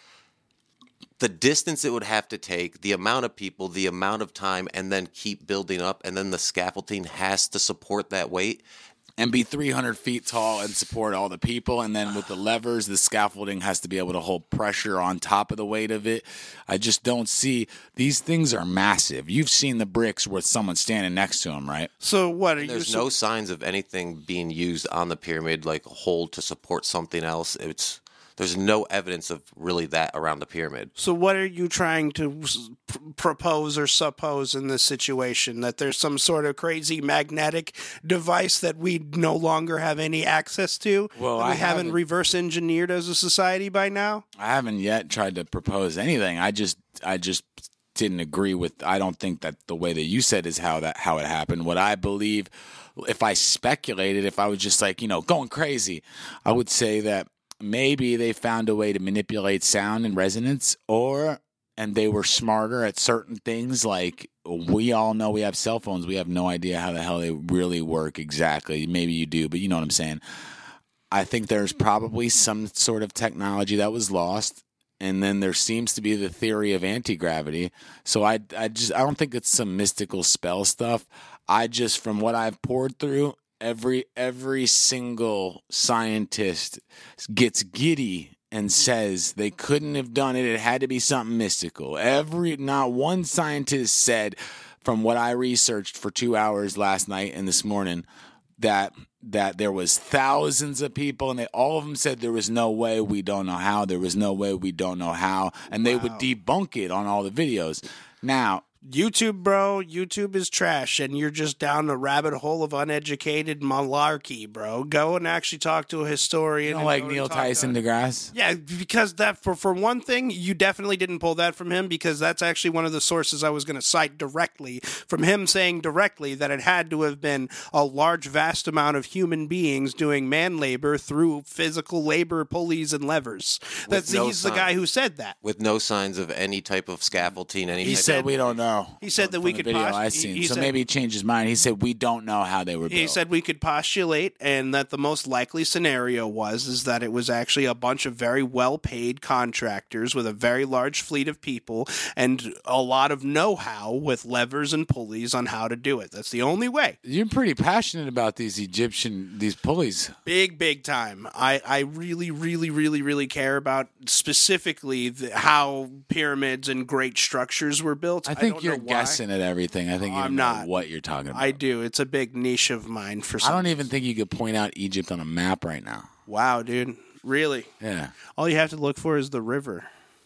the distance it would have to take, the amount of people, the amount of time, and then keep building up, and then the scaffolding has to support that weight. and be three hundred feet tall and support all the people. And then with the levers, the scaffolding has to be able to hold pressure on top of the weight of it. I just don't see – these things are massive. You've seen the bricks with someone standing next to them, right? So what are you? There's so- no signs of anything being used on the pyramid, like a hold to support something else. It's there's no evidence of really that around the pyramid. So what are you trying to s- pr- propose or suppose in this situation? That there's some sort of crazy magnetic device that we no longer have any access to? Well, that we I haven't haven't- reverse engineered as a society by now? I haven't yet tried to propose anything. I just I just didn't agree with – I don't think that the way that you said is how that how it happened. What I believe, if I speculated, if I was just like, you know, going crazy, I would say that maybe they found a way to manipulate sound and resonance, or and they were smarter at certain things. Like, we all know we have cell phones. We have no idea how the hell they really work exactly. Maybe you do, but you know what I'm saying. I think there's probably some sort of technology that was lost. And then there seems to be the theory of anti-gravity. So I, I just I don't think it's some mystical spell stuff. I just, from what I've poured through, every every single scientist gets giddy and says they couldn't have done it. It had to be something mystical. Every not one scientist said, from what I researched for two hours last night and this morning, that that there was thousands of people, and they all of them said there was no way, we don't know how, there was no way, we don't know how, and they would debunk it on all the videos. Now, YouTube, bro, YouTube is trash, and you're just down the rabbit hole of uneducated malarkey, bro. Go and actually talk to a historian. you don't and like go and Neil talk Tyson to- deGrasse? Yeah, because that for for one thing, you definitely didn't pull that from him, because that's actually one of the sources I was going to cite directly from him, saying directly that it had to have been a large, vast amount of human beings doing man labor through physical labor pulleys and levers. That's no he's the sign. guy who said that. With no signs of any type of scaffolding, any He type said of, we don't know. He said that From we the could video post- I he- seen. he so said- maybe he changed his mind. He said we don't know how they were built. He said we could postulate, and that the most likely scenario was is that it was actually a bunch of very well-paid contractors with a very large fleet of people and a lot of know-how with levers and pulleys on how to do it. That's the only way. You're pretty passionate about these Egyptian these pulleys. Big, big time. I, I really, really, really, really care about specifically the, how pyramids and great structures were built. I think don't you're know why. guessing at everything. I think you I'm don't know not. what you're talking about. I do. It's a big niche of mine for I some. don't even think you could point out Egypt on a map right now. Wow, dude. Really? Yeah. All you have to look for is the river.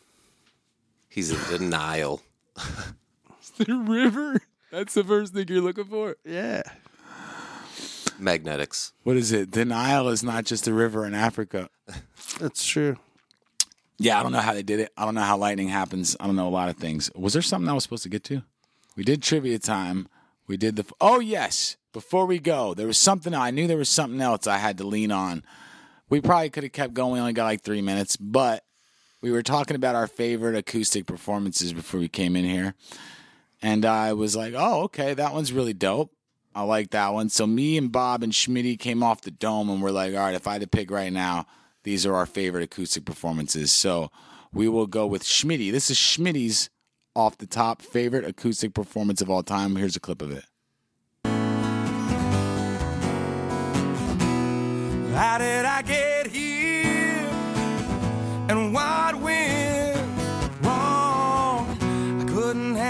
he's in denial. The river. That's the first thing you're looking for. Yeah. Magnetics. What is it? Denial is not just a river in Africa. That's true. Yeah, I don't know how they did it. I don't know how lightning happens. I don't know a lot of things. Was there something I was supposed to get to? We did trivia time. We did the. Oh, yes. Before we go, there was something. I knew there was something else I had to lean on. We probably could have kept going. We only got like three minutes, but we were talking about our favorite acoustic performances before we came in here. And I was like, oh, okay, that one's really dope. I like that one. So me and Bob and Schmitty came off the dome and we're like, all right, if I had to pick right now, these are our favorite acoustic performances. So we will go with Schmitty. This is Schmitty's off the top favorite acoustic performance of all time. Here's a clip of it. How did I get here? And what went wrong? I couldn't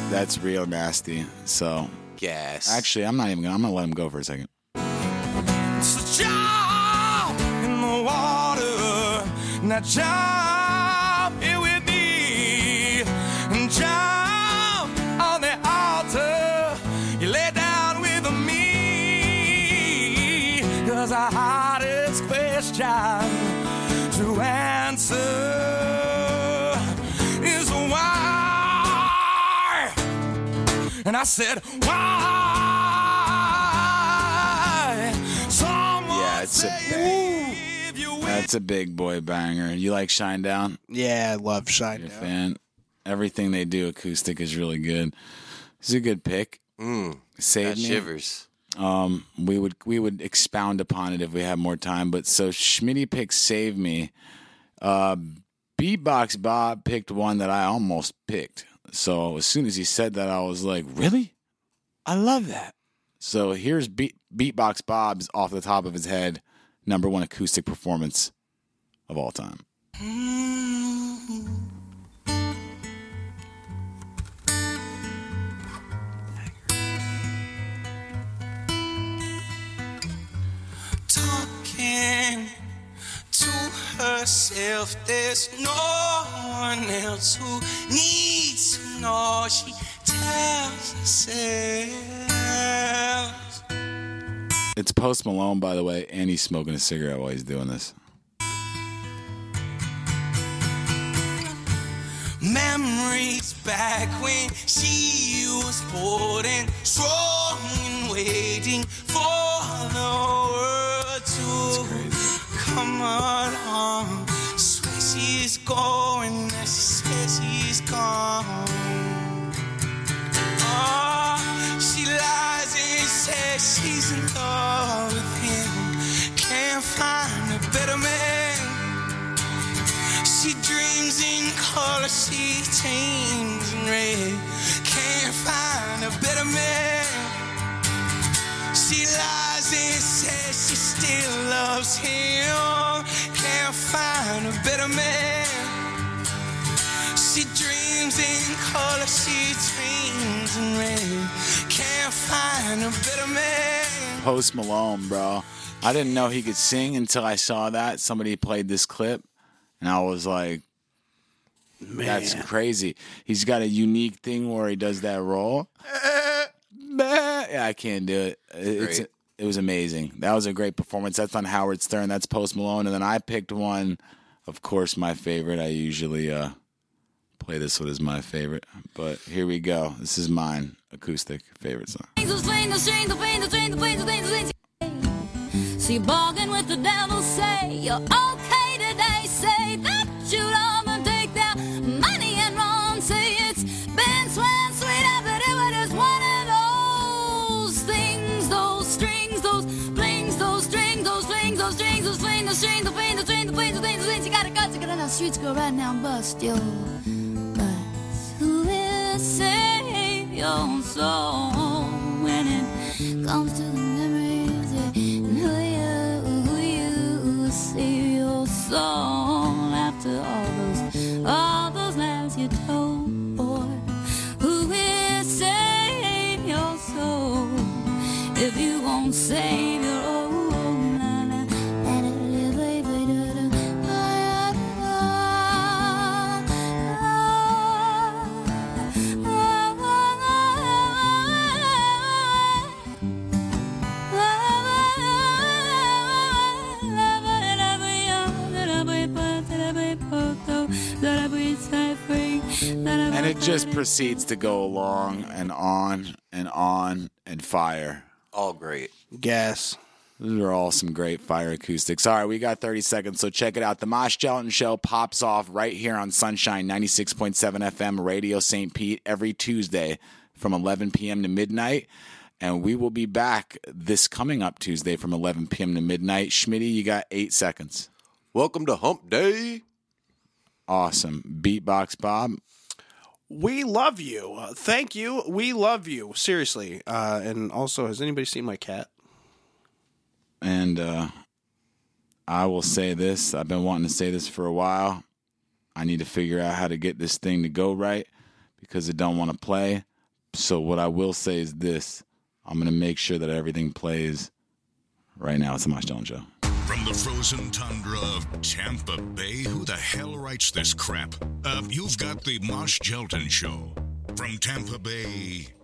that's real nasty. So Gas. actually, I'm not even gonna. I'm gonna let him go for a second. So jump in the water. Now jump here with me. And jump on the altar. You lay down with me. Cause our hardest question to answer is why. And I said, why? Someone Yeah, it's a bang. That's a big boy banger. You like Shinedown? Yeah, I love You're a Shinedown. fan. Everything they do acoustic is really good. It's a good pick. Mm, Save got me. shivers. Um, we would we would expound upon it if we had more time. But so Schmitty picked "Save Me." Uh, Beatbox Bob picked one that I almost picked. So as soon as he said that, I was like, "Really? I love that." So here's Beat, Beatbox Bob's off the top of his head number one acoustic performance of all time. Talking to herself, there's no one else who needs to know. She tells herself. It's Post Malone, by the way, and he's smoking a cigarette while he's doing this. Memories back when she was bored and strong and waiting for the world to come along. Swear she's going, as she says she's gone. Oh, she lies and says she's in love with him. Can't find a better man. She dreams in color, she dreams in red. Can't find a better man. She lies and says she still loves him. Can't find a better man. She dreams in color, she dreams in red. Can't find a better man. Post Malone, bro. I didn't know he could sing until I saw that. Somebody played this clip, and I was like, that's crazy. He's got a unique thing where he does that roll. Yeah, I can't do it. It's, great. it was amazing. That was a great performance. That's on Howard Stern. That's Post Malone. And then I picked one, of course, my favorite. I usually uh, play this one as my favorite. But here we go. This is mine, acoustic favorite song. See, bargain with the devil, say you're okay today, say that you love and take their money and run, say it's been sweet, sweet, but it was one of those things, those strings, those flings, those strings, those flings, those strings, those flings, those strings, the flings, the strings, the flings, the flings, the flings, you gotta go to get on the streets, go right now and bust your butts. Who will save your soul when it comes to the memories and who you, who you save your soul after all those, all those lies you told, boy. Who will save your soul if you won't save your own? And it just proceeds to go along and on and on and fire. All great. Gas. Those are all some great fire acoustics. All right, we got thirty seconds, so check it out. The Mosh Gelatin Show pops off right here on Sunshine ninety-six point seven F M, Radio Saint Pete, every Tuesday from eleven p.m. to midnight. And we will be back this coming up Tuesday from eleven p.m. to midnight. Schmitty, you got eight seconds. Welcome to Hump Day. Awesome. Beatbox Bob. We love you. Uh, thank you. We love you. Seriously. Uh, and also, has anybody seen my cat? And uh, I will say this. I've been wanting to say this for a while. I need to figure out how to get this thing to go right because it don't want to play. So what I will say is this. I'm going to make sure that everything plays right now. It's the Mosh Gentleman Show. From the frozen tundra of Tampa Bay, who the hell writes this crap? Uh, you've got the Mosh Gentleman Show. From Tampa Bay